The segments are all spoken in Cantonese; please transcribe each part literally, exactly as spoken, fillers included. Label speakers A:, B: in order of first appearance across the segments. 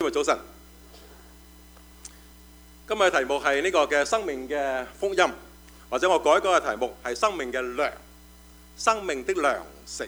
A: 日早晨。今日嘅題目係呢個嘅生命嘅福音，或者我改一個嘅題目係生命嘅糧，生命的糧食。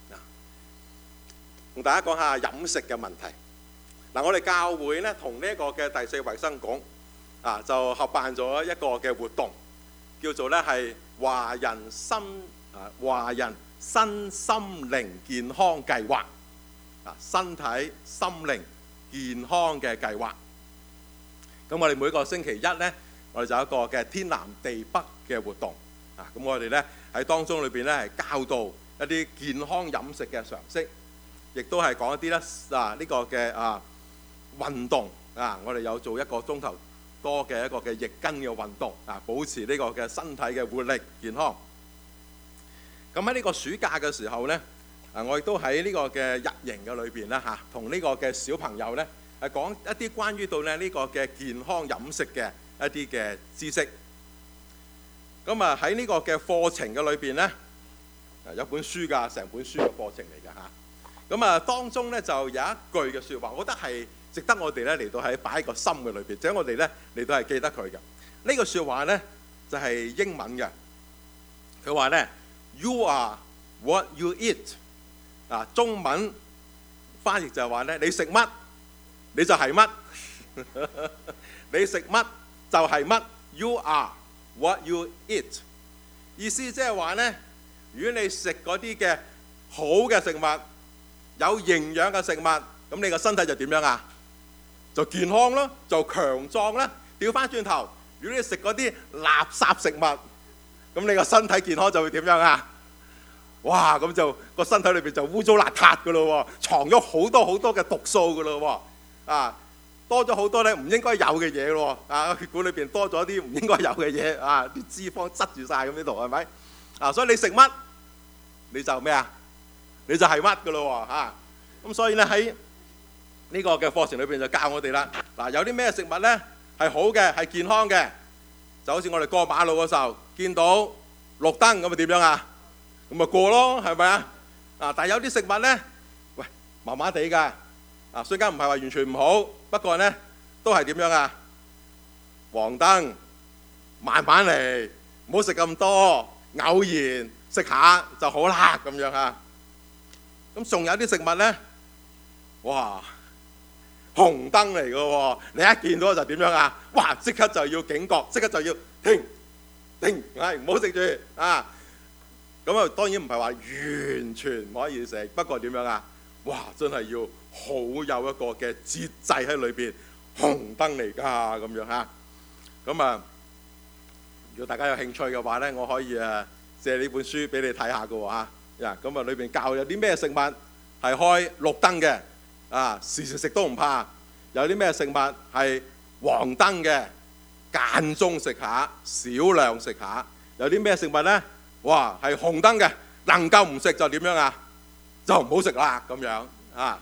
A: 同大家講下飲食嘅問題。嗱，我哋教會咧同呢一個嘅第四衛生局啊，就合辦咗一個嘅活動，叫做咧係華人心啊華人身心靈健康計劃啊，身體心靈健康嘅計劃。咁我哋每個星期一咧，我哋就有一個嘅天南地北嘅活動啊。咁我哋咧喺當中裏邊咧係教導一啲健康飲食嘅常識，亦都係講一啲咧啊呢個嘅啊運動啊。我哋有做一個鐘頭多嘅一個嘅易筋嘅運動啊，保持呢個嘅身體嘅活力健康。咁喺呢個暑假嘅時候咧，啊我亦都喺呢個嘅日營嘅裏邊啦嚇，同呢個嘅小朋友咧係講一啲關於到咧呢個嘅健康飲食嘅一啲嘅知識。咁啊喺呢個嘅課程嘅裏邊咧，有本書㗎，成本書嘅課程嚟㗎嚇。咁啊當中咧就有一句嘅説話，我覺得係值得我哋咧嚟到喺擺喺個心嘅裏邊，即係我哋咧嚟到係記得佢嘅。呢個説話咧就係英文嘅，佢話咧 You are what you eat。啊，中文翻譯就係話咧，你食乜你就係乜，你食乜就係乜。You are what you eat。意思即係話咧，如果你食嗰啲嘅好嘅食物，有營養嘅食物，咁你個身體就點樣啊？就健康咯，就強壯啦。調翻轉頭，如果你食嗰啲垃圾食物，咁你個身體健康就會點樣啊？哇！咁就個身體裏邊就污糟邋遢噶咯喎，藏咗好多好多嘅毒素噶咯喎，啊多咗好多咧唔應該有嘅嘢咯喎，啊血管裏邊多咗啲唔應該有嘅嘢，啊啲脂肪塞住晒咁呢度係咪？啊所以你食乜你就咩啊？你就係乜噶咯喎嚇！咁所以咧喺呢個嘅課程裏邊就教我哋啦。嗱，有啲咩食物咧係好嘅係健康嘅，就好似我哋過馬路嘅時候見到綠燈咁啊點樣啊？咁咪過咯，係咪啊？啊，但係有啲食物咧，喂，麻麻地㗎。啊，雖然唔係話完全唔好，不過咧都係點樣啊？黃燈，慢慢嚟，唔好食咁多，偶然食下就好啦，咁樣嚇。咁仲有啲食物咧，哇，紅燈嚟㗎喎！你一見到就點樣啊？哇！即刻就要警覺，即刻就要停停，係唔好食住啊！咁啊，當然唔係話完全唔可以食，不過點樣啊？哇！真係要好有一個嘅節制喺裏邊，紅燈嚟㗎咁樣嚇。咁啊，如果大家有興趣嘅話咧，我可以誒借呢本書俾你睇下㗎喎嚇。呀，咁啊，裏邊教有啲咩食物係開綠燈嘅，啊時時食都唔怕；有啲咩食物係黃燈嘅，間中食下，少量食下；有啲咩食物咧？哇，係紅燈嘅，能夠唔食就點樣啊？就唔好食啦咁樣啊！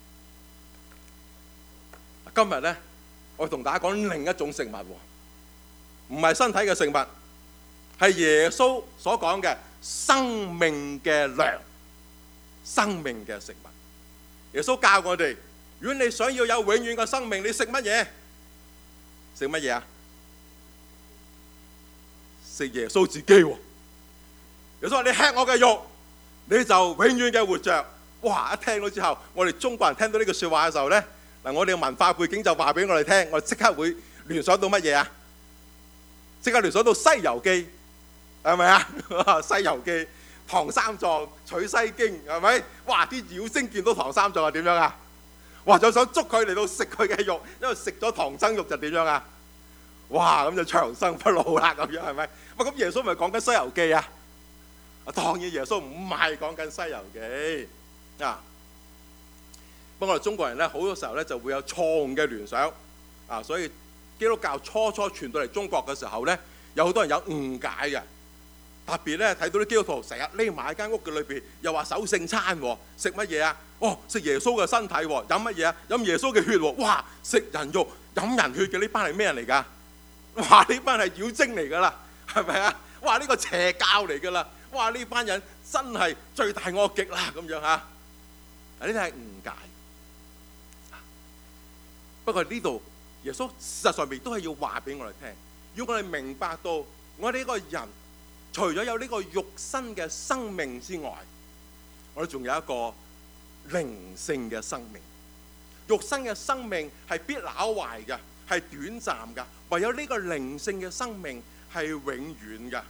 A: 今日咧，我同大家講另一種食物喎，唔係身體嘅食物，係耶穌所講嘅生命嘅糧，生命嘅食物。耶穌教我哋，如果你想要有永遠嘅生命，你食乜嘢？食乜嘢啊？食耶穌自己喎。耶穌話：你吃我嘅肉，你就永遠嘅活着。哇！一聽到之後，我哋中國人聽到呢句説話嘅時候咧，嗱，我哋嘅文化背景就話俾我哋聽，我哋即刻會聯想到乜嘢啊？即刻聯想到《西遊記》，係咪啊？《西遊記》唐三藏取西經，係咪？哇！啲妖精見到唐三藏係點樣啊？哇！就想捉佢嚟到食佢嘅肉，因為食咗唐僧肉就點樣啊？哇！咁就長生不老啦，咁樣係咪？哇！咁耶穌咪講緊《西遊記》啊？當然耶穌唔係講緊《西遊記》啊，不過我哋中國人咧好多時候咧就會有錯誤嘅聯想啊，所以基督教初初傳到嚟中國嘅時候咧，有好多人有誤解嘅。特別咧睇到啲基督徒成日匿埋喺間屋嘅裏邊，又話守聖餐喎，食乜嘢啊？哦，食耶穌嘅身體喎，飲乜嘢啊？飲耶穌嘅血喎，哇！食人肉飲人血嘅呢班係咩人嚟㗎？哇！呢班係妖精嚟㗎啦，係咪啊？哇！呢個邪教嚟㗎啦！哇！呢班人真係罪大惡極啦，咁樣嚇。呢啲係誤解。 不過呢度耶穌事實上面都係要話俾我哋聽，要我哋明白到我哋呢個人除咗有呢個肉身嘅生命之外，我哋仲有一個靈性嘅生命。肉身嘅生命係必朽壞嘅，係短暫嘅，唯有呢個靈性嘅生命係永遠嘅。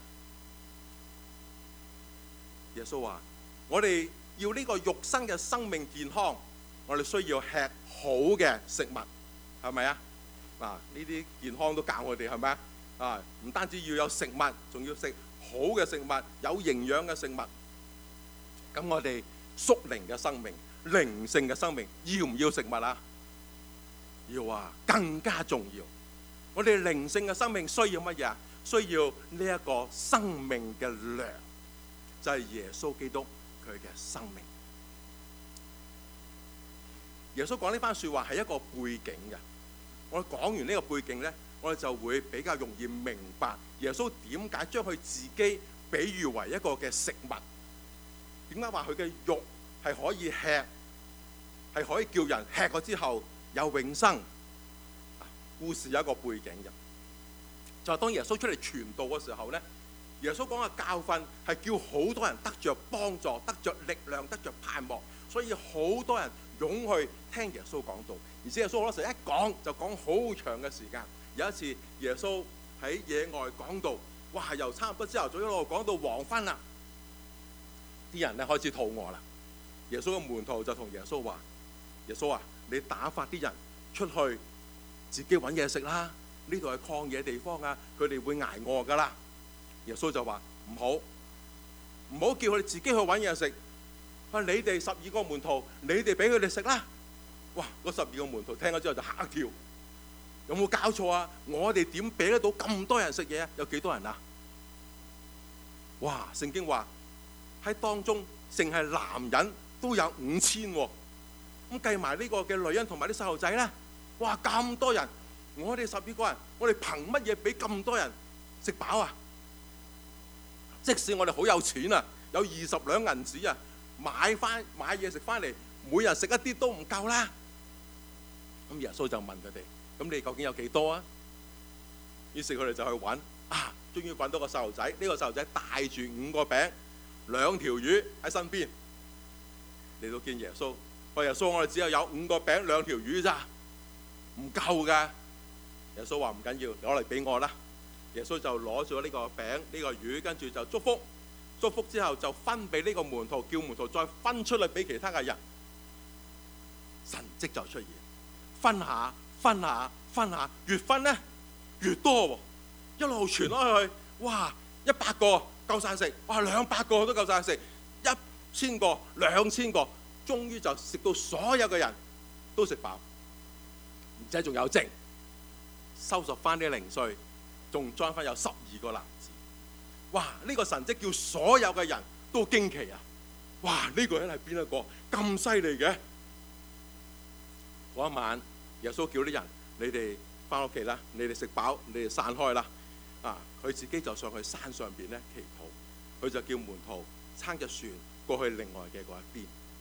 A: 耶穌話：我哋要呢個肉身嘅生命健康，我哋需要吃好嘅食物，係咪啊？嗱，呢啲健康都教我哋係咪啊？啊，唔單止要有食物，仲要食好嘅食物，有營養嘅食物。咁我哋屬靈嘅生命、靈性嘅生命，要唔要食物啊？要啊，更加重要。我哋靈性嘅生命需要乜嘢啊？需要呢一個生命嘅糧，就係耶穌基督佢嘅生命。耶穌講呢番說話係一個背景嘅。我哋講完呢個背景呢，我哋就會比較容易明白耶穌點解將佢自己比喻為一個嘅食物。點解話佢嘅肉係可以吃，係可以叫人吃咗之後有永生？故事有一個背景嘅，就係當耶穌出嚟傳道嘅時候呢，耶穌講嘅教訓係叫好多人得着幫助、得着力量、得着盼望，所以好多人湧去聽耶穌講道。而且耶穌好多時候一講就講好長嘅時間。有一次耶穌喺野外講道，哇！由差唔多朝頭早一路講到黃昏啦，啲人咧開始肚餓啦。耶穌嘅門徒就同耶穌話：耶穌啊，你打發啲人出去自己揾嘢食啦，呢度係曠野地方啊，佢哋會挨餓噶啦。耶穌就話：唔好，唔好叫佢哋自己去揾嘢食。啊，你哋十二個門徒，你哋俾佢哋食啦。哇！嗰十二個門徒聽咗之後就嚇一跳，有冇搞錯啊？我哋點俾得到咁多人食嘢啊？有幾多人啊？哇！聖經話喺當中淨係男人都有五千喎，咁計埋呢個嘅女人同埋啲細路仔咧，哇！咁多人，我哋十二個人，我哋憑乜嘢俾咁多人食飽啊？即使我哋好有錢啊，有二十兩銀紙啊，買翻買嘢食翻嚟，每人食一啲都唔夠啦。咁耶穌就問佢哋：咁你究竟有幾多啊？於是佢哋就去揾，啊，終於揾到個細路仔。呢個細路仔帶住五個餅、兩條魚喺身邊嚟到見耶穌。話耶穌，我哋只有有五個餅、兩條魚咋，唔夠㗎。耶穌話唔緊要，攞嚟俾我啦。耶穌就攞咗呢個餅、呢個魚，跟住就祝福。祝福之後就分俾呢個門徒，叫門徒再分出去俾其他嘅人。神蹟就出現，分下分下分下，越分呢越多喎，一路傳開去，哇！一百個夠晒食，哇！兩百個都夠晒食，一千個、兩千個，終於就食到所有嘅人都食飽，而且仲有剩，收拾翻啲零碎，仲裝翻有十二個籃子。哇！呢個神蹟叫所有嘅人都驚奇啊！哇！呢個人係邊一個咁犀利嘅？嗰一晚，耶穌叫啲人：你哋翻屋企啦，你哋食飽，你哋散開啦。啊！佢自己就上去山上邊咧祈禱，佢就叫門徒撐隻船過去另外嘅嗰一邊。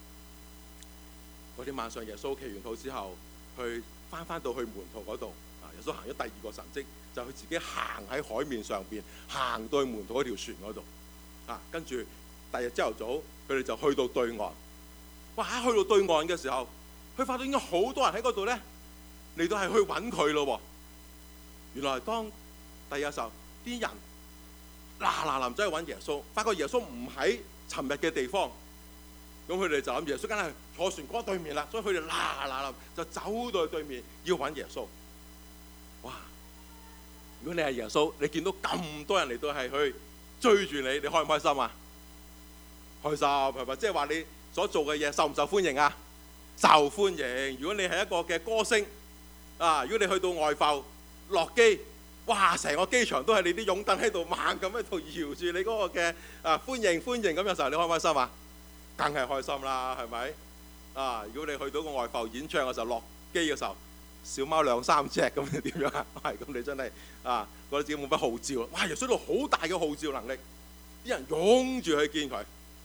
A: 嗰天晚上，耶穌祈完禱之後，去翻翻到去門徒嗰度。啊！耶穌行咗第二個神蹟，就佢自己行喺海面上邊，行到去門徒嗰條船嗰度。啊！跟住第二日朝頭早，佢哋就去到對岸。哇！去到對岸嘅時候，佢發現已經好多人喺嗰度咧，嚟到係去揾佢咯。原來當第二日時候，啲人嗱嗱臨走去揾耶穌，發覺耶穌唔喺尋日嘅地方，咁佢哋就諗耶穌梗係坐船過對面啦，所以佢哋嗱嗱臨就走到去對面要揾耶穌。哇！如果你係耶穌，你見到咁多人嚟到係去追住你，你開唔開心啊？開心係咪？即係話你所做嘅嘢受唔受歡迎啊？受歡迎。如果你係一個嘅歌星啊，如果你去到外埠落機，哇！成個機場都係你啲擁躉喺度猛咁喺度搖住你嗰個嘅啊歡迎歡迎咁嘅時候，你開唔開心啊？梗係開心啦，係咪？啊！如果你去到個外埠演唱嘅時候，落機嘅時候，小貓兩三隻咁，你點樣啊？係咁，你真係啊覺得自己冇乜號召啊！哇！耶穌度好大嘅號召能力，啲人擁住去見佢。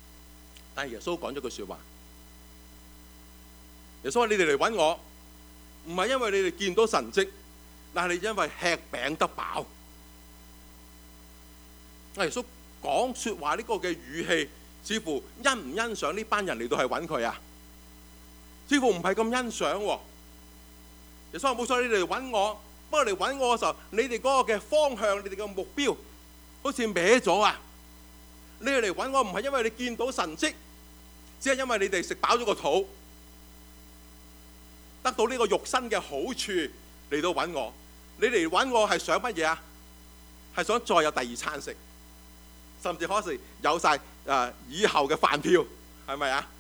A: 但係耶穌講咗句説話，耶穌話：你哋嚟揾我， 唔係因為你哋見到神蹟，但係因為吃餅得飽。耶穌講説話呢個嘅語氣，似乎欣唔欣賞呢班人嚟到係揾佢啊？似乎唔係咁欣賞喎。耶穌話冇錯，你哋嚟揾我，不過嚟揾我嘅時候，你哋嗰個嘅方向，你哋嘅目標好似歪咗啊！你哋嚟揾我唔係因為你見到神蹟，只係因為你哋食飽咗個肚，得到呢個肉身嘅好處嚟到揾我。你嚟揾我係想乜嘢啊？係想再有第二餐食，甚至可能有晒誒以後嘅飯票，係咪啊？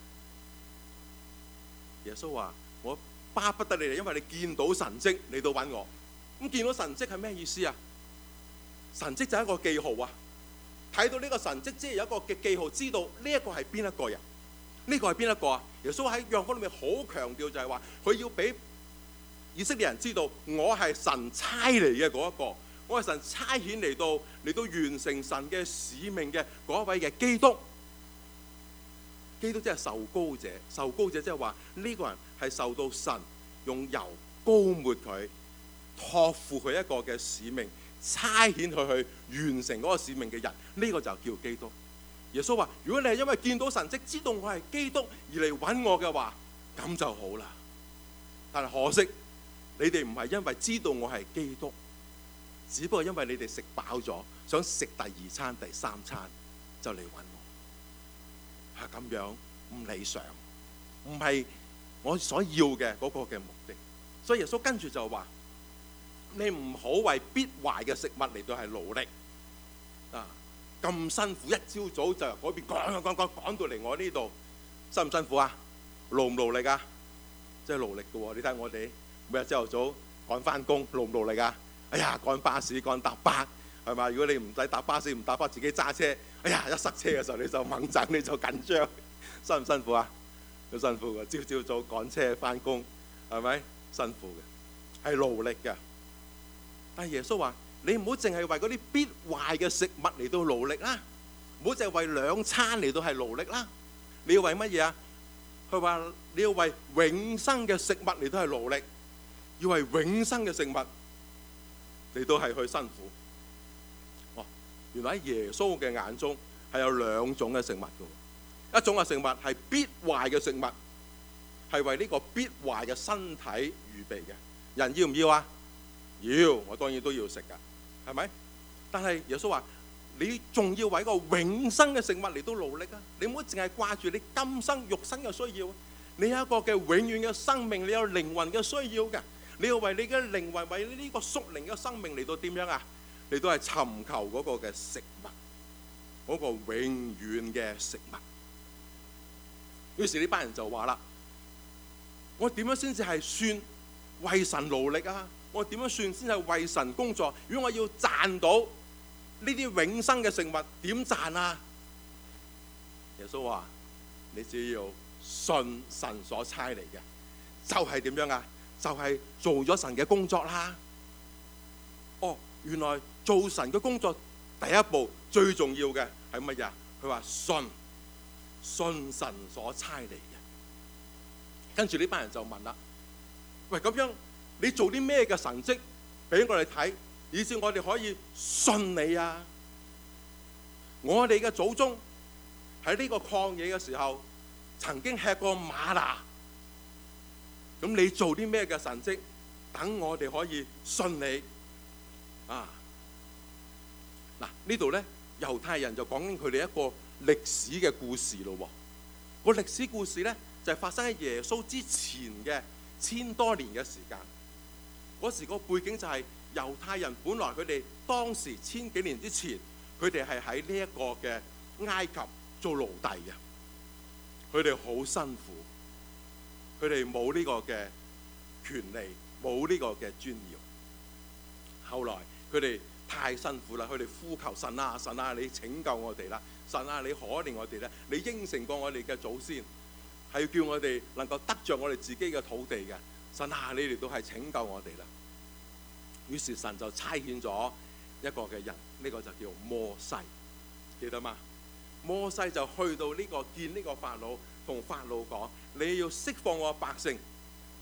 A: 耶穌話：我巴不得你哋，因為你見到神蹟嚟到揾我。咁見到神蹟係咩意思啊？神蹟就係一個記號啊！睇到呢個神蹟，即係有一個嘅記號，知道呢一個係邊一個人。呢個係邊一個啊？耶穌喺約翰福音裏面好強調就係話，佢要俾以色列人知道，我係神差嚟嘅嗰一個，我係神差遣嚟到嚟到完成神嘅使命嘅嗰一位嘅基督。基督即係受膏者，受膏者即係話呢個人係受到神用油膏抹佢，託付佢一個嘅使命，差遣佢去完成嗰個使命嘅人，呢、這個就叫基督。耶穌話：如果你係因為見到神蹟，知道我係基督而嚟揾我嘅話，咁就好啦。但係可惜，你哋唔係因為知道我係基督，只不過因為你哋食飽咗，想食第二餐、第三餐就嚟揾我，係咁樣唔理想，唔係我所要嘅嗰個嘅目的。所以耶穌跟住就話：你唔好為必壞嘅食物嚟到係勞力啊！咁辛苦，一朝早就由嗰邊趕趕趕趕到嚟我呢度，辛唔辛苦啊？勞唔勞力啊？真係勞力嘅喎！你睇我哋每日朝頭早趕翻工，勞唔勞力啊？哎呀，趕巴士趕搭巴係嘛？如果你唔使搭巴士，唔搭巴自己揸車，哎呀，一塞車嘅時候你就猛震，你就緊張，辛唔辛苦啊？好辛苦嘅，朝朝早趕車翻工係咪？辛苦嘅，係勞力嘅。但係耶穌話：你唔好淨係為嗰啲必壞嘅食物嚟到勞力啦，唔好淨係為兩餐嚟到係勞力啦。你要為乜嘢啊？佢話你要為永生嘅食物嚟到係勞力，要為永生嘅食物嚟到係去辛苦。哦，原來喺耶穌嘅眼中係有兩種嘅食物嘅，一種嘅食物係必壞嘅食物，係為呢個必壞嘅身體預備嘅。人要唔要啊？要，我當然都要食噶，係咪？但係耶穌話：你仲要為一個永生嘅食物嚟到勞力啊！你唔好淨係掛住你今生肉身嘅需要，你有一個嘅永遠嘅生命，你有靈魂嘅需要嘅，你要為你嘅靈魂，為呢個屬靈嘅生命嚟到點樣啊？嚟到係尋求嗰個嘅食物，嗰個永遠嘅食物。於是呢班人就話啦：我點樣先至係算為神勞力啊？我點樣算先係為神工作？如果我要賺到呢啲永生嘅食物，點賺啊？耶穌話：你只要信神所差嚟嘅，就係點樣啊？就係做咗神嘅工作啦。哦，原來做神嘅工作第一步最重要嘅係乜嘢？佢話信，信神所差嚟嘅。跟住呢班人就問啦：喂，咁樣你做啲咩嘅神蹟俾我哋睇，以致我哋可以信你啊？我哋嘅祖宗喺呢個曠野嘅時候，曾經吃過嗎哪。咁你做啲咩嘅神蹟，等我哋可以信你啊？嗱，呢度咧，猶太人就講緊佢哋一個歷史嘅故事咯。個歷史故事咧就係發生喺耶穌之前嘅千多年嘅時間。嗰時個背景就係猶太人本來佢哋當時千幾年之前，佢哋係喺呢一個嘅埃及做奴隸嘅，佢哋好辛苦，佢哋冇呢個嘅權利，冇呢個嘅尊嚴。後來佢哋太辛苦啦，佢哋呼求神啊，神啊，你拯救我哋啦，神啊，你可憐我哋咧，你應承過我哋嘅祖先係要叫我哋能夠得着我哋自己嘅土地嘅。神啊，你哋都係拯救我哋啦。於是神就差遣咗一個嘅人，呢、這個就叫摩西，記得嗎？摩西就去到呢、這個見呢個法老，同法老講：你要釋放我百姓，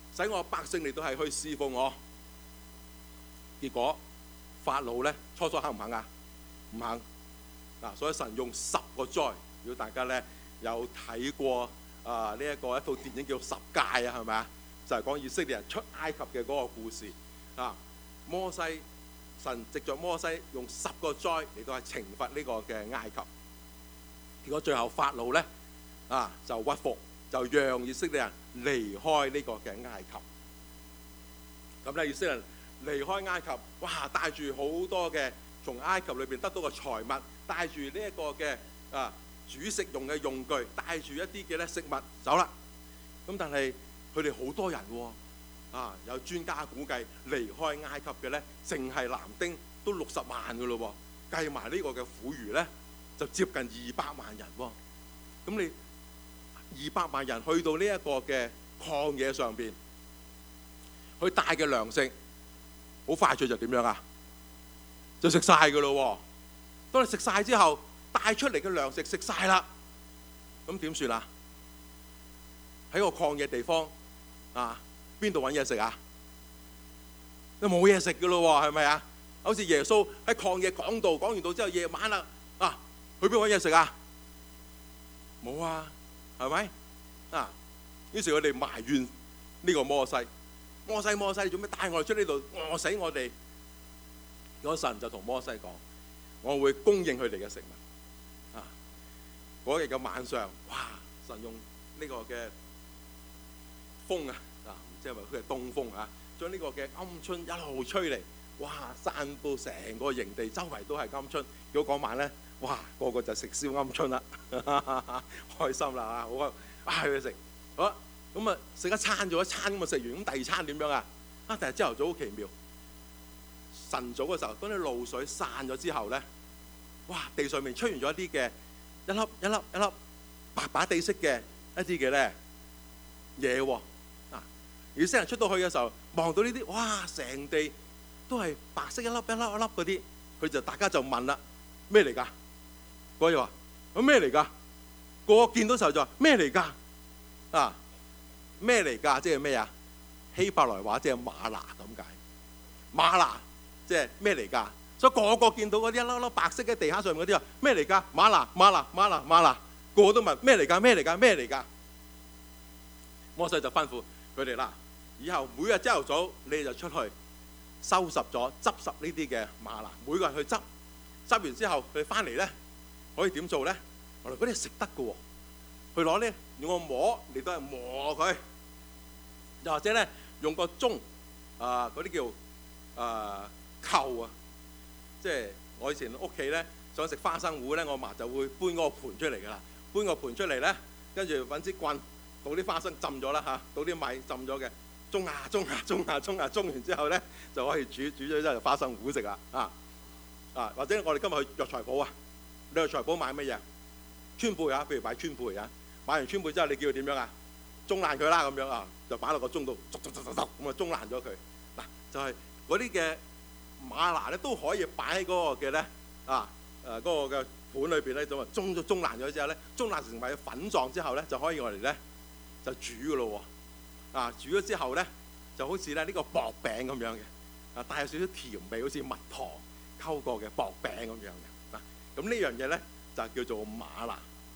A: 使我百姓嚟到係去侍奉我。結果法老咧初初肯唔肯啊？唔肯嗱，所以神用十個災。如果大家咧有睇過啊呢一個一套電影叫《十戒》啊，係咪啊？就係講以色列人出埃及嘅嗰個故事啊。摩西神藉着摩西用十個災嚟到係懲罰呢個嘅埃及。結果最後法老咧啊就屈服，就讓以色列人離開呢個嘅埃及。咁咧以色列人離開埃及，哇！帶住好多嘅從埃及裏邊得到嘅財物，帶住呢一個嘅啊煮食用嘅用具，帶住一啲嘅咧食物走啦。咁但係佢哋好多人喎，啊有專家估計離開埃及嘅咧，淨係男丁都六十萬噶咯喎，計埋呢個嘅婦孺咧，就接近二百萬人喎。咁你二百萬人去到呢一個嘅曠野上邊，佢帶嘅糧食好快脆就點樣啊？就食晒噶咯喎！當你食晒之後，帶出嚟嘅糧食食晒啦，咁點算啊？喺個曠野地方啊，邊度揾嘢食啊？都冇嘢食噶咯喎，係咪啊？好似耶穌喺曠野講道，講完道之後夜晚啦，啊，去邊揾嘢食啊？冇啊，係咪啊？於是佢哋埋怨呢個摩西。摩西摩西，你做咩帶我哋出呢度餓死我哋？嗰神就同摩西講：我會供應佢哋嘅食物。啊！嗰日嘅晚上，哇！神用呢個嘅風啊，啊，唔知係咪佢係東風啊，將呢個嘅鵪鶉一路吹嚟，哇！散到成個營地周圍都係鵪鶉。如果嗰晚咧，哇！個個就食燒鵪鶉啦，開心啦啊！好啊，啊去食好啦。咁啊，食一餐咗一餐咁啊，食完咁第二餐點樣啊？啊，第二朝頭早好奇妙，晨早嘅時候，當啲露水散咗之後咧，哇！地上面出現咗一啲嘅一粒一粒一粒白白地色嘅一啲嘅咧嘢喎。啊！以色列人出到去嘅時候，望到呢啲，哇！成地都係白色一粒一粒一粒嗰啲，佢就大家就問啦：咩嚟㗎？嗰個就話：咁咩嚟㗎？個個見到時候就話：咩嚟㗎？啊！咩嚟㗎？即係咩啊？希伯來話即係嗎哪咁解。嗎哪即係咩嚟㗎？所以個個見到嗰啲一粒粒白色嘅地下上面嗰啲話咩嚟㗎？嗎哪嗎哪嗎哪嗎哪，個個都問咩嚟㗎？咩嚟㗎？咩嚟㗎？摩西就吩咐佢哋啦，以後每日朝頭早你哋就出去收拾咗執拾呢啲嘅嗎哪，每個人去執，執完之後佢哋翻嚟咧可以點做咧？原來嗰啲係食得嘅喎，去攞咧用個磨嚟到係磨佢。又或者咧，用個鐘啊，嗰啲叫啊扣啊，即係我以前屋企咧想食花生糊咧，我嫲就會搬嗰個盤出嚟㗎啦，搬個盤出嚟咧，跟住揾支棍倒啲花生浸咗啦嚇，倒啲米浸咗嘅，舂下舂下舂下舂下舂完之後咧就可以煮煮咗之後就花生糊食啦啊啊！或者我哋今日去藥材鋪啊，你去藥材鋪買乜嘢？川貝啊，譬如買川貝啊，買完川貝之後你叫佢點樣啊？舂爛佢啦咁樣啊，就擺落個鐘度，咁啊舂爛咗佢。嗱，就係嗰啲嘅嗎哪咧，都可以擺喺嗰個嘅咧啊誒嗰個嘅盤裏邊咧，咁啊舂咗舂爛咗之後咧，舂爛成為粉狀之後咧，就可以我哋咧就煮噶咯喎。啊，煮咗之後咧，就好似咧呢個薄餅咁樣嘅，啊帶有少少甜味，好似蜜糖溝過嘅薄餅咁樣嘅。嗱，咁呢樣嘢咧就叫做嗎哪。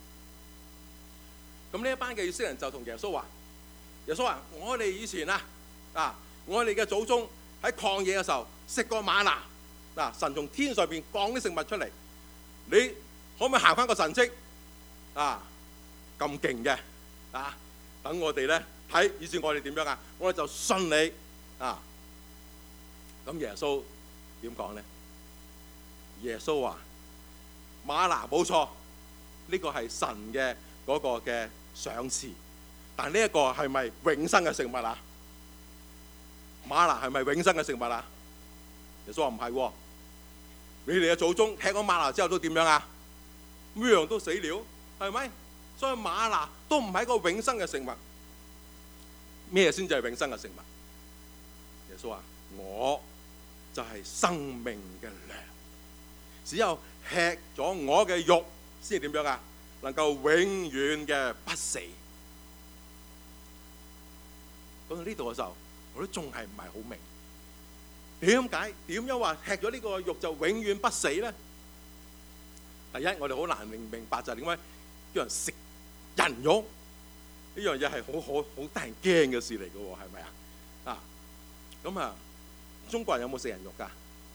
A: 咁呢一班嘅以色列人就同耶穌話：耶穌話，我哋以前啊，啊，我哋嘅祖宗喺曠野嘅時候食過嗎哪，嗱，神從天上邊降啲食物出嚟，你可唔可以行翻個神蹟啊？咁勁嘅啊！等我哋咧睇，以前我哋點樣啊？我哋就信你啊！咁耶穌點講咧？耶穌話：嗎哪冇錯，呢個係神嘅嗰個嘅賞賜，但呢一個係咪永生嘅食物啊？嗎哪係咪永生嘅食物啊？耶穌話唔係喎，你哋嘅祖宗吃咗嗎哪之後都點樣啊？咩樣都死了，係咪？所以嗎哪都唔係一個永生嘅食物。咩先至係永生嘅食物？耶穌話：我就係生命嘅糧，只有吃咗我嘅肉先係點樣啊？能夠永遠嘅不死。 講到呢度嘅時候，我都仲係唔係好明點解點樣話吃咗呢個肉就永遠不死咧？第一，我哋好難明明白就係點解有人食人肉呢樣嘢係好好好得人驚嘅事嚟嘅喎，係咪啊？啊，咁啊，中國人有冇食人肉㗎？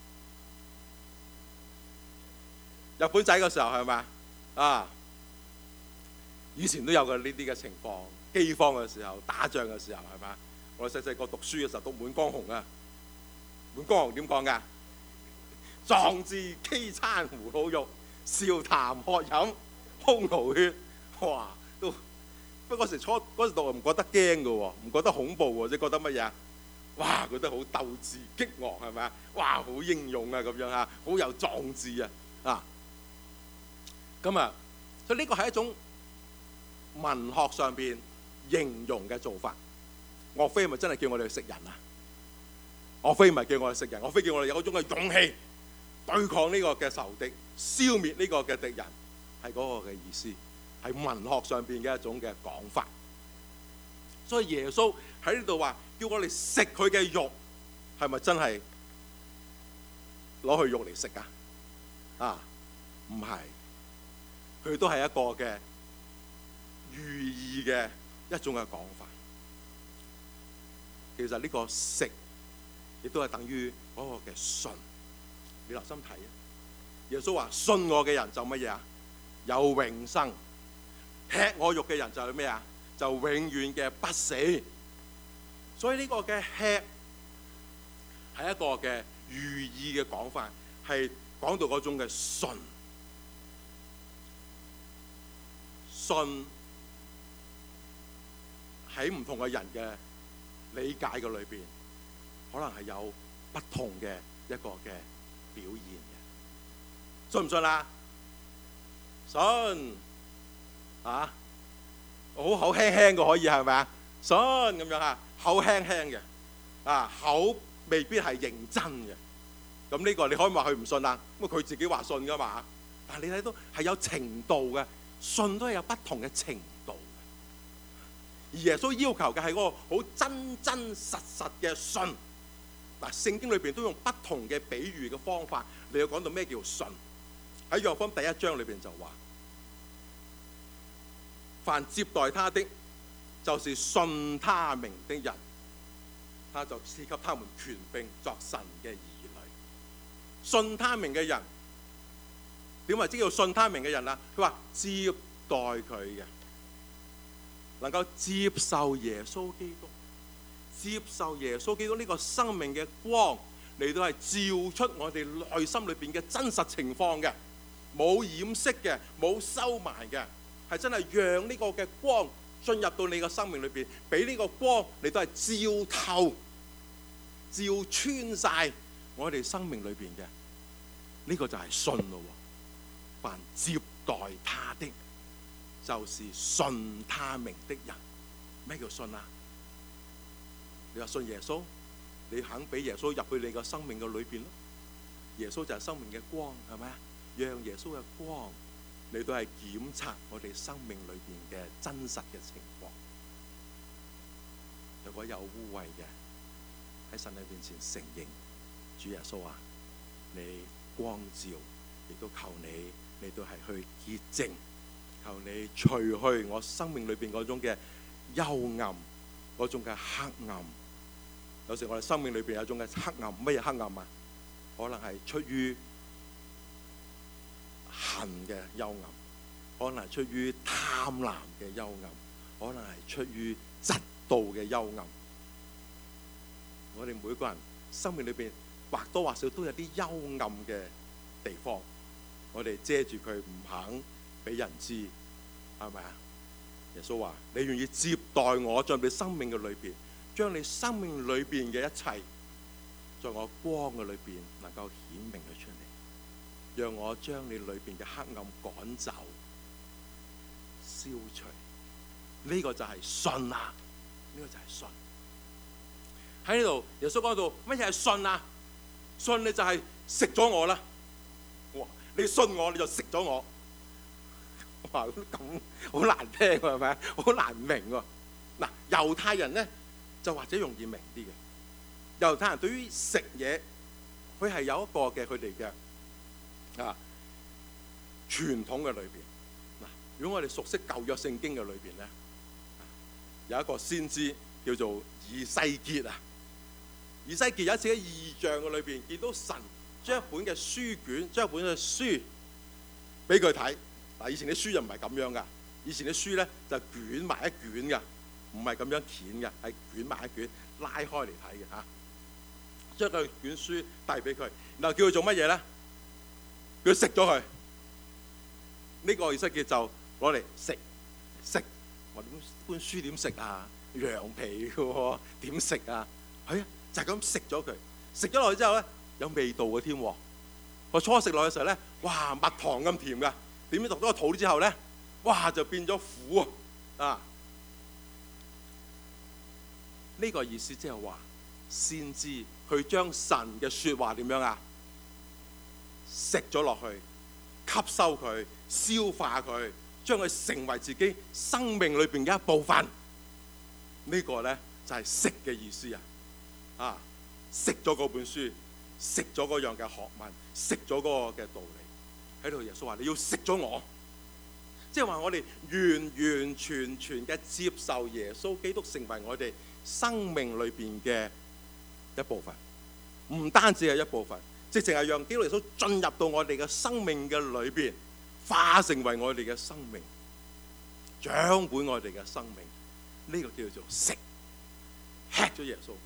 A: 日本仔嘅時候係咪啊？以前都有嘅呢啲嘅情況，饑荒嘅時候、打仗嘅時候係咪？我哋細細個讀書嘅時候讀《滿江紅》啊，《滿江紅》點講㗎？壯志飢餐胡虜肉，笑談渴飲匈奴血。哇！都不過嗰時初嗰時讀唔覺得驚嘅喎，唔覺得恐怖喎，即係覺得乜嘢？哇！覺得好鬥志激昂係咪啊？哇！好英勇啊咁樣嚇，好有壯志啊啊！咁啊，所以呢個係一種文學上邊形容嘅做法。岳飛係咪真係叫我哋去食人啊？岳飛唔係叫我哋食人，岳飛叫我哋有嗰種嘅勇氣對抗呢個嘅仇敵，消滅呢個嘅敵人，係嗰個嘅意思，係文學上邊嘅一種嘅講法。所以耶穌喺呢度話叫我哋食佢嘅肉，係咪真係攞佢肉嚟食啊？啊，唔係。佢都係一個嘅寓意嘅一種嘅講法。其實呢個食亦都係等於嗰個嘅信。你留心睇啊！耶穌話：信我嘅人就乜嘢啊？有永生。吃我肉嘅人就係咩啊？就永遠嘅不死。所以呢個嘅吃係一個嘅寓意嘅講法，係講到嗰種嘅信。信喺唔同嘅人嘅理解嘅裏邊，可能係有不同嘅一個嘅表現嘅。信唔信啊？信啊！好口輕輕嘅可以係咪啊？信咁樣啊，口輕輕嘅啊，口未必係認真嘅。咁呢個你可以話佢唔信啊？咁佢自己話信㗎嘛。但係你睇到係有程度嘅。信都係有不同嘅程度嘅，而耶穌要求嘅係嗰個好真真實實嘅信。嗱，聖經裏邊都用不同嘅比喻嘅方法嚟到講到咩叫信。喺約翰福音第一章裏邊就話：凡接待他的，就是信他名的人，他就賜給他們權柄作神嘅兒女。信他名嘅人。點為之叫信他名嘅人啊？佢話接待佢嘅，能夠接受耶穌基督，接受耶穌基督呢個生命嘅光嚟到係照出我哋內心裏邊嘅真實情況嘅，冇掩飾嘅，冇收埋嘅，係真係讓呢個嘅光進入到你嘅生命裏邊，俾呢個光嚟到係照透、照穿晒我哋生命裏邊嘅，呢個就係信咯。凡接待他的，就是信他名的人。咩叫信啊？你話信耶穌，你肯俾耶穌入去你個生命嘅裏邊咯？耶穌就係生命嘅光，係咪啊？讓耶穌嘅光，你都係檢測我哋生命裏邊嘅真實嘅情況。如果有污穢嘅，喺神嘅面前承認，主耶穌啊，你光照，亦都求你。你都係去潔淨，求你除去我生命裏邊嗰種嘅幽暗，嗰種嘅黑暗。有時我哋生命裏邊有一種嘅黑暗，乜嘢黑暗啊？可能係出於恨嘅幽暗，可能係出於貪婪嘅幽暗，可能係出於嫉妒嘅幽暗。我哋每個人生命裏邊或多或少都有啲幽暗嘅地方。我哋遮住佢，唔肯俾人知，係咪啊？耶穌話：你願意接待我，進入你生命嘅裏邊，將你生命裏邊嘅一切，在我光嘅裏邊能夠顯明佢出嚟，讓我將你裏邊嘅黑暗趕走、消除。呢、這個就係信啊！呢、這個就係信。喺呢度，耶穌講到乜嘢係信啊？信你就係食咗我啦。你信我，你就食咗我。哇！咁好難聽喎，係咪？好難明喎。嗱，猶太人咧就或者容易明啲嘅。猶太人對於食嘢，佢係有一個嘅佢哋嘅啊傳統嘅裏邊。嗱，如果我哋熟悉舊約聖經嘅裏邊咧，有一個先知叫做以西結啊。以西結有一次喺異象嘅裏邊見到神將一本嘅書卷，將一本嘅書俾佢睇。嗱，以前啲書就唔係咁樣噶，以前啲書咧就捲埋一卷噶，唔係咁樣捲嘅，係捲埋一卷，拉開嚟睇嘅嚇。將佢卷書遞俾佢，然後叫佢做乜嘢咧？佢食咗佢。呢個以西結就攞嚟食食。我點本書點食啊？羊皮嘅喎，點食啊？係啊，就係咁食咗佢。食咗落去之後咧，有味道嘅添。我初食落去嘅時候咧，哇，蜜糖咁甜㗎。點知讀咗個肚之後咧，哇，就變咗苦啊！啊，呢個意思即係話，先知佢將神嘅説話點樣啊？食咗落去，吸收佢，消化佢，將佢成為自己生命裏邊嘅一部分。呢個咧就係食嘅意思啊！啊，食咗嗰本書，食咗嗰樣嘅學問，食咗嗰個嘅道理。喺度耶穌話：你要食咗我，即係話我哋完完全全嘅接受耶穌基督成為我哋生命裏邊嘅一部分，唔單止係一部分，直情係讓基督耶穌進入到我哋嘅生命嘅裏邊，化成為我哋嘅生命，掌管我哋嘅生命。呢、這個叫做食，吃咗耶穌。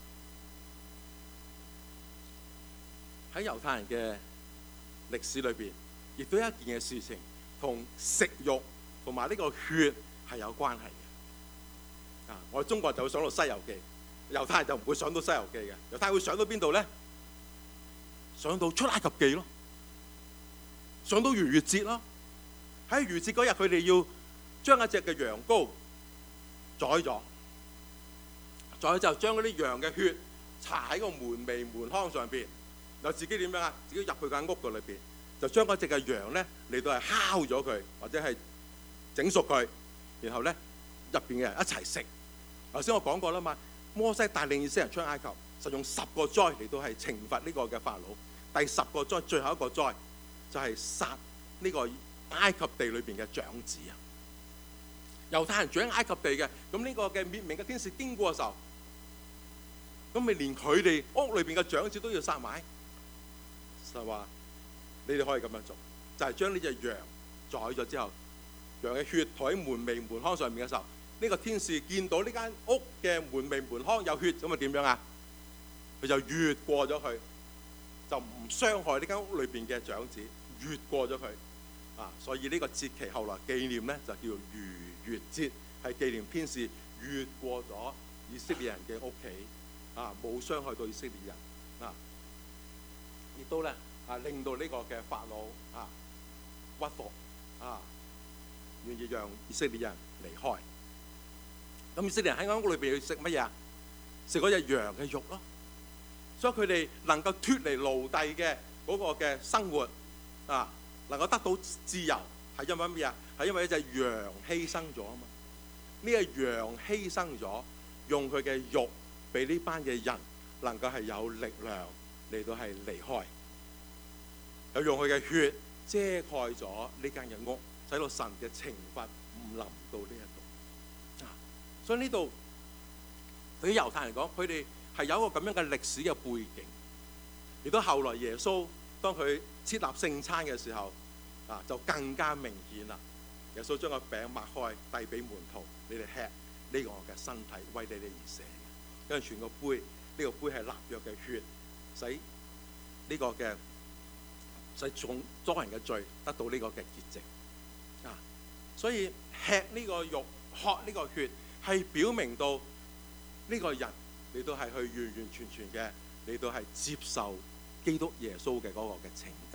A: 喺猶太人嘅歷史裏邊，亦都有一件嘅事情同食肉同埋呢個血係有關係嘅。啊，我哋中國人就會想到《西遊記》，猶太人就唔會想到《西遊記》嘅。猶太人會想到邊度咧？想到出埃及記咯，想到逾越節咯。喺逾越節嗰日，佢哋要將一隻嘅羊羔宰咗，宰咗之後將嗰啲羊嘅血搽喺個門楣門框上邊，又自己點樣啊？自己入去間屋嘅裏邊，就將嗰隻嘅羊咧嚟到係烤咗佢，或者係整熟佢，然後咧入邊嘅人一齊食。頭先我講過啦嘛，摩西帶領以色列人出埃及，就用十個災嚟到係懲罰呢個嘅法老。第十個災，最後一個災就係殺呢個埃及地裏邊嘅長子啊！猶太人住喺埃及地嘅，咁呢個嘅滅命嘅天使經過嘅時候，咁咪連佢哋屋裏邊嘅長子都要殺埋，就話你哋可以咁樣做，就係將呢隻羊宰咗之後，羊嘅血塗喺門楣門框上面嘅時候，呢個天使見到呢間屋嘅門楣門框有血，咁啊點樣啊？佢就越過咗佢，就唔傷害呢間屋裏邊嘅長子，越過咗佢啊！所以呢個節期後來紀念咧，就叫做逾越節，係紀念天使越過咗以色列人嘅屋企啊，冇傷害到以色列人啊，亦都咧啊令到呢個嘅法老啊屈服啊，願意讓以色列人離開。咁以色列人喺間屋裏邊要食乜嘢啊？食嗰隻羊嘅肉咯。所以佢哋能夠脫離奴隸嘅嗰個嘅生活啊，能夠得到自由，係因為乜嘢啊？係因為一隻羊犧牲咗啊嘛。呢隻羊犧牲咗，用佢嘅肉俾呢班嘅人能夠係有力量嚟到係離開，又用佢嘅血遮蓋咗呢間嘅屋，使到神嘅懲罰唔臨到呢一度啊。所以呢度對於猶太人嚟講，佢哋係有一個咁樣嘅歷史嘅背景，亦都後來耶穌當佢設立聖餐嘅時候，啊就更加明顯啦。耶穌將個餅擘開，遞俾門徒，你哋吃呢個我嘅身體，為你哋而捨嘅。跟住傳個杯，呢、這個杯係立約嘅血，使呢個嘅使眾多人嘅罪得到呢個嘅潔淨啊。所以吃呢個肉，喝呢個血，係表明到呢個人你都係去完完全全嘅，你都係接受基督耶穌嘅嗰個嘅拯救，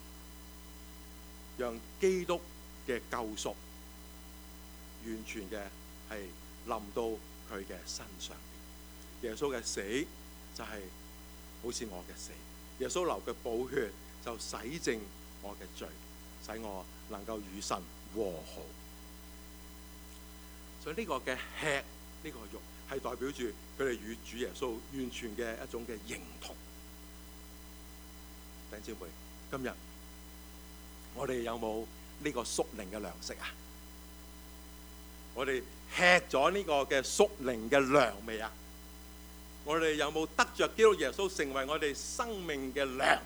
A: 讓基督嘅救贖完全嘅係臨到佢嘅身上邊。耶穌嘅死就係好似我嘅死，耶穌流嘅寶血就洗淨我嘅罪，使我能夠與神和好。所以呢個嘅吃呢個肉係代表住佢哋與主耶穌完全嘅一種嘅認同。弟兄姊妹，今日我哋有冇呢個屬靈嘅糧食啊？我哋吃咗呢個嘅屬靈嘅糧未啊？我哋有冇得着基督耶穌成為我哋生命嘅糧？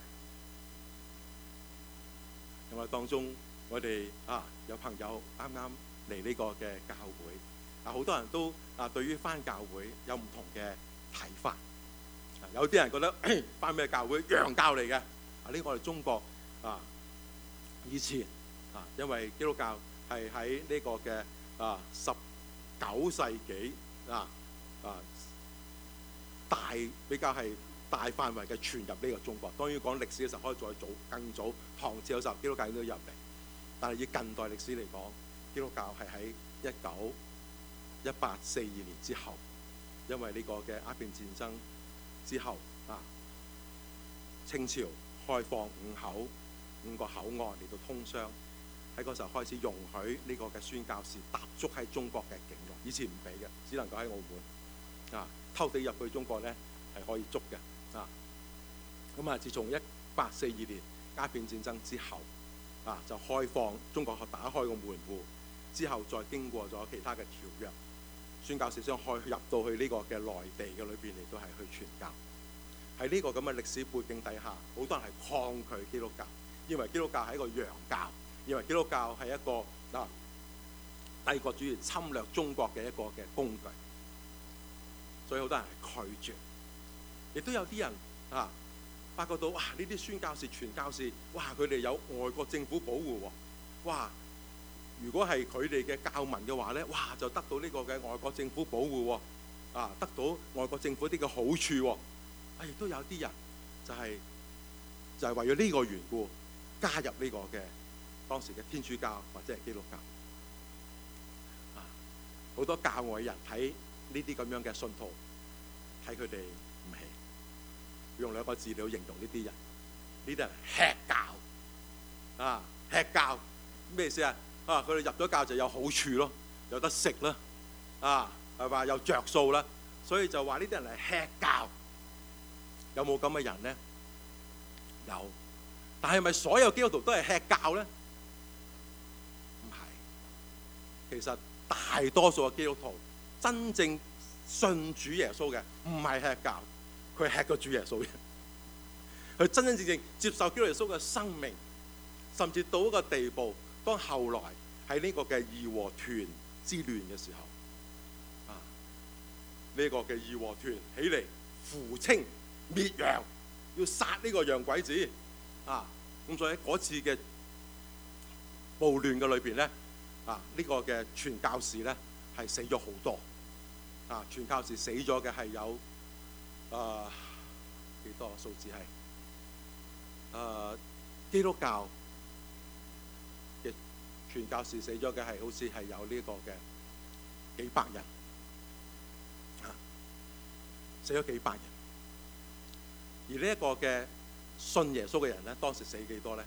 A: 因為當中我哋啊有朋友啱啱嚟呢個嘅教會，啊好多人都啊對於返教會有唔同嘅睇法。啊有啲人覺得返咩教會洋教嚟嘅，啊呢個我哋中國啊以前啊因為基督教係喺呢個嘅啊十九世紀啊啊大比較係大範圍嘅傳入呢個中國。當然講歷史嘅時候可以再早更早，唐朝嘅時候基督教都入嚟。但係以近代歷史嚟講，基督教係喺一九一八四二年之後，因為呢個嘅鴉片戰爭之後啊，清朝開放五口五個口岸嚟到通商，喺嗰時候開始容許呢個嘅宣教士踏足喺中國嘅境內。以前唔俾嘅，只能夠喺澳門啊偷地入去中國咧係可以捉嘅啊。咁啊，自從一八四二年鴉片戰爭之後啊，就開放中國打開個門戶之後，再經過咗其他嘅條約，宣教士將開入到去呢個嘅內地嘅裏邊嚟，都係去傳教。喺呢個咁嘅歷史背景底下，好多人係抗拒基督教，認為基督教係一個洋教，認為基督教係一個啊帝國主義侵略中國嘅一個嘅工具，所以好多人係拒絕。亦都有啲人啊發覺到哇，呢啲宣教士、傳教士，哇佢哋有外國政府保護喎，哇！如果係佢哋嘅教民嘅話咧，哇就得到呢個嘅外國政府保護喎，啊得到外國政府啲嘅好處喎，啊亦都有啲人就係、是、就係、是、為咗呢個緣故加入呢個嘅當時嘅天主教或者係基督教，啊好多教外人睇呢啲咁樣嘅信徒，睇佢哋唔起，用兩個字嚟形容呢啲人，呢啲人吃教啊，吃教咩意思啊？啊！佢哋入咗教就有好處咯，有得食啦，啊係嘛，有着數啦，所以就話呢啲人係吃教。有冇咁嘅人咧？有，但係咪所有基督徒都係吃教咧？唔係，其實大多數嘅基督徒真正信主耶穌嘅，唔係吃教，佢係吃個主耶穌嘅，佢真真正正接受基督耶穌嘅生命，甚至到一個地步。當後來喺呢個嘅義和團之亂嘅時候，啊，呢、這個嘅義和團起嚟扶清滅洋，要殺呢個洋鬼子，啊，咁所以喺嗰次嘅暴亂嘅裏邊咧，啊，呢、這個嘅傳教士咧係死咗好多，啊，傳教士死咗嘅係有誒幾多數字係誒、啊、基督教。傳教士死咗嘅係好似係有呢個嘅幾百人，啊，死咗幾百人。而呢一個嘅信耶穌嘅人咧，當時死幾多咧？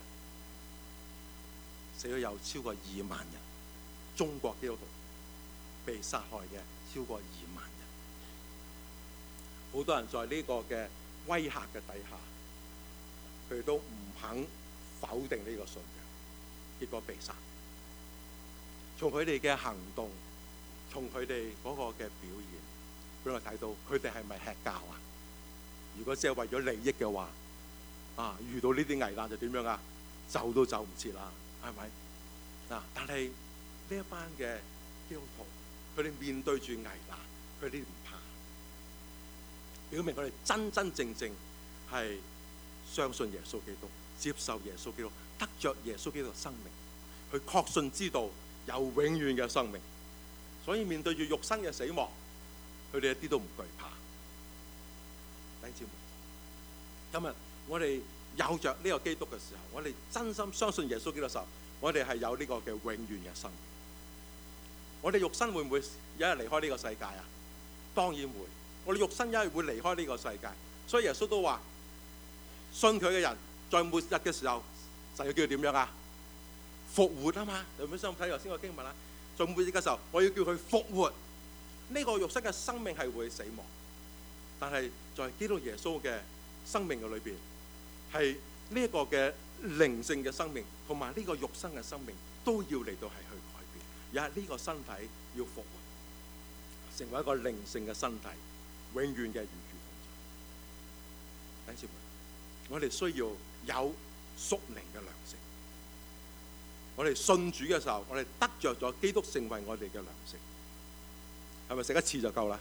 A: 死咗有超過二萬人。中國基督徒被殺害嘅超過二萬人。好多人在呢個嘅威嚇嘅底下，佢哋都唔肯否定呢個信仰，結果被殺。從佢哋嘅行動，從佢哋嗰個嘅表現，俾我睇到佢哋係咪吃教啊？如果只係為咗利益嘅話，啊，遇到呢啲危難就點樣啊？走都走唔切啦，係咪？嗱，但係呢一班嘅基督徒，佢哋面對住危難，佢哋唔怕，表明佢哋真真正正係相信耶穌基督，接受耶穌基督，得着耶穌基督嘅生命，佢確信知道有永遠嘅生命，所以面對住肉身嘅死亡，佢哋一啲都唔懼怕。弟兄姊妹，今日我哋有着呢個基督嘅時候，我哋真心相信耶穌基督嘅時候，我哋係有呢個嘅永遠嘅生命。我哋肉身會唔會有一日離開呢個世界啊？當然會。我哋肉身有一日會離開呢個世界，所以耶穌都話：信佢嘅人，在末日嘅時候，就要叫佢點樣啊？復活啊嘛！有冇想睇頭先個經文啊？在末日嘅時候，我要叫佢復活， 呢個肉身嘅生命係會死亡，但係在基督耶穌嘅生命嘅裏邊，係呢一個嘅靈性嘅生命同埋呢個肉身嘅生命都要嚟到係去改變，而係呢個身體要復活，成為一個靈性嘅身體，永遠嘅與主同在。弟兄姊妹，我哋需要有屬靈嘅糧食。我哋信主嘅時候，我哋得着咗基督成為我哋嘅糧食，係咪食一次就夠啦？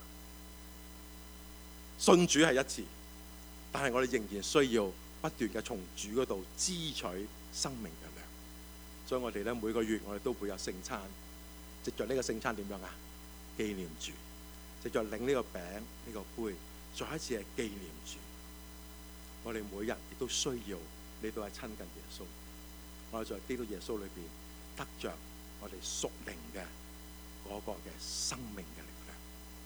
A: 信主係一次，但係我哋仍然需要不斷嘅從主嗰度支取生命嘅糧。所以我哋咧每個月我哋都會有聖餐，藉着呢個聖餐點樣啊？紀念主，藉着領呢個餅呢個杯，再一次係紀念主。我哋每日亦都需要你都係親近耶穌。我哋在基督耶穌裏邊得着我哋屬靈嘅嗰個嘅生命嘅力量，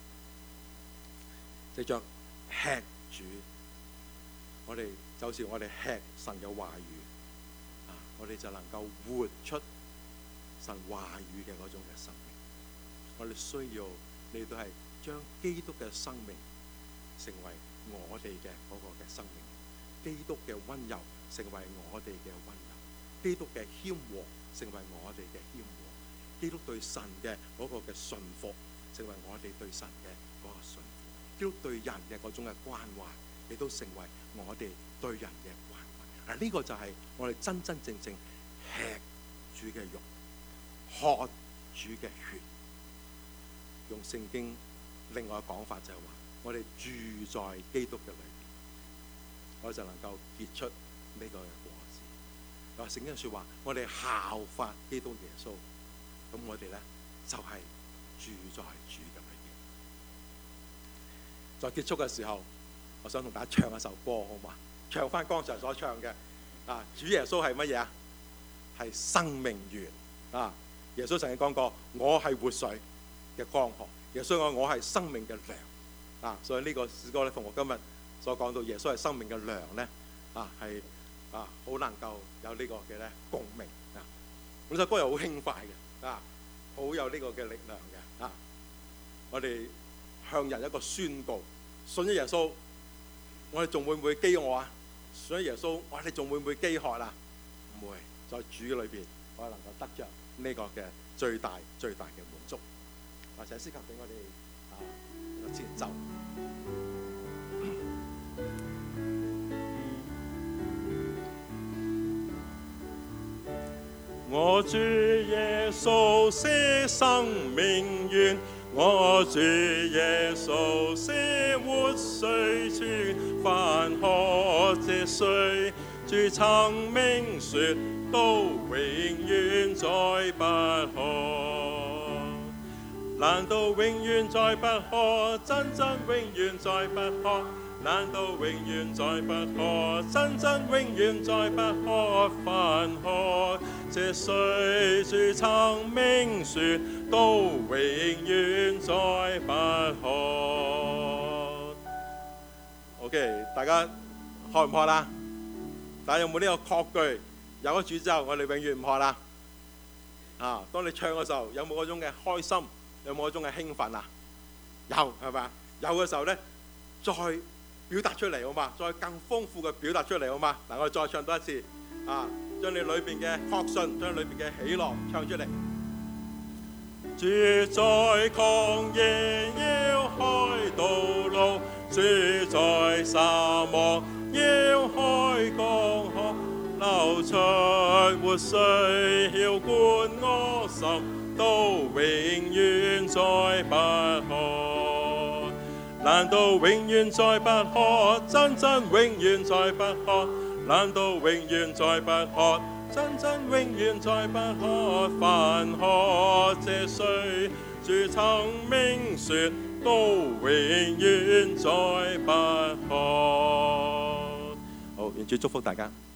A: 藉着吃主，我哋就好似我哋吃神嘅話語啊，我哋就能夠活出神話語嘅嗰種嘅生命。我哋需要你都係將基督嘅生命成為我哋嘅嗰個嘅生命，基督嘅溫柔成為我哋嘅溫柔，基督嘅謙和成為我哋嘅謙和，基督對神嘅嗰個嘅順服成為我哋對神嘅嗰個順服，基督對人嘅嗰種嘅關懷亦都成為我哋對人嘅關懷。嗱，呢個就係我哋真真正正吃主嘅肉，喝主嘅血。用聖經另外嘅講法就係話，我哋住在基督嘅裏邊，我哋就能夠結出呢個嘅果子。又話聖經說話，我哋效法基督耶穌，咁我哋咧就係、是、住在主嘅裏邊。在結束嘅時候，我想同大家唱一首歌，好嘛？唱翻剛才所唱嘅啊！主耶穌係乜嘢啊？係生命源啊！耶穌曾經講過，我係活水嘅江河。耶穌講我係生命嘅糧啊！所以呢個詩歌咧，同我今日所講到耶穌係生命嘅糧咧啊，係啊好能夠有呢個嘅咧共鳴啊！咁首歌又好輕快嘅啊，好有呢個嘅力量嘅啊！我哋向人一個宣告：信咗耶穌，我哋仲會唔會飢餓啊？信咗耶穌，我哋仲會唔會飢渴啊？唔會，在主嘅裏邊，我哋能夠得着呢個嘅最大最大嘅滿足。或者適合俾我哋啊個前奏。我主耶穌是生命源，我主耶穌是活水泉，凡喝這水，主曾明說，都永遠再不渴。難道永遠再不渴？真真永遠再不渴？難道永遠再不渴？真真永遠再不渴？凡喝這水，主曾明說，都永遠再不渴。OK， 大家渴唔渴啦？大家有冇呢個確據？有咗主之後，我哋永遠唔渴啦。啊，當你唱嘅時候，有冇嗰種嘅開心？有冇嗰種嘅興奮啊？有，係咪啊？有嘅時候咧，再表達出嚟好嘛？再更豐富嘅表達出嚟好嘛？嗱，我哋再唱多一次啊！將你裏邊嘅確信，將裏邊嘅喜樂唱出嚟。主在曠野要開道路，主在沙漠要開江河，流出活水澆灌我心，都永遠再不渴。難道永遠再不渴？真真永遠再不渴。難道永遠再不渴？真真永遠再不渴。凡喝這水，主曾明說，都永遠再不渴。好，願主祝福大家。